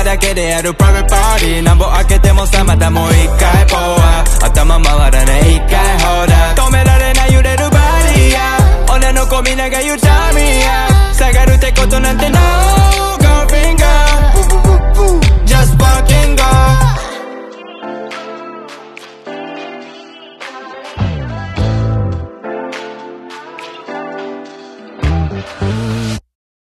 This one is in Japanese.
だけでやるプライベートパーティー。なんぼ開けてもさまたもう一回ポア。頭回らねえ一回ホーダー。止められない揺れるバディや。女の子みんなが言うタミや。下がるってことなんてない